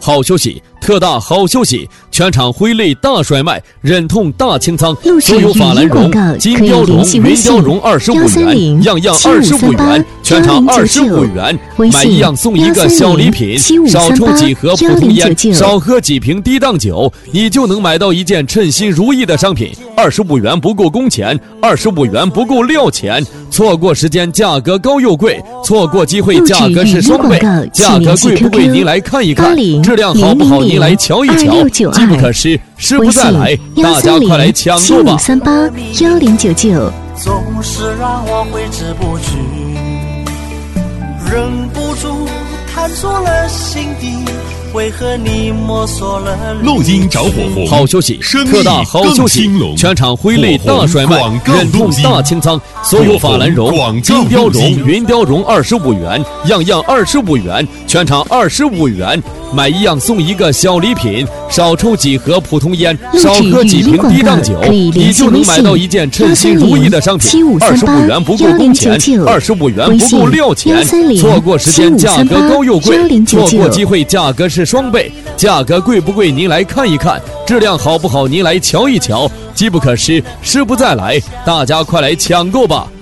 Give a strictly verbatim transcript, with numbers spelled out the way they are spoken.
好休息，特大好休息，全场挥泪大甩卖，忍痛大清仓，所有法兰绒、金雕绒、云雕绒二十五元，样样二十五元，全场二十五元，买一样送一个小礼品，少抽几盒普通烟，少喝几瓶低档酒，你就能买到一件称心如意的商品。二十五元不够工钱，二十五元不够料钱，错过时间价格高又贵，错过机会价格是双倍，价格贵不贵您来看一看，质量好不好您来瞧一瞧，机不可失，失不再来，大家快来抢购吧！ 三八幺零九九， 总是让我挥之不去，忍不住探出了心底，为何你摸索了录音着火后， 好休息，特大好休息，全场挥泪大甩卖，忍痛大清仓，所有法兰绒、金雕绒、云雕绒二十五元，样样二十五元，全场二十五元，买一样送一个小礼品，少抽几盒普通烟，少喝几瓶低档酒，你就能买到一件称心如意的商品。二十五元不够工钱，二十五元不够料钱，错过时间价格高又贵，错过机会价格是双倍，价格贵不贵您来看一看，质量好不好您来瞧一瞧，机不可失，失不再来，大家快来抢购吧！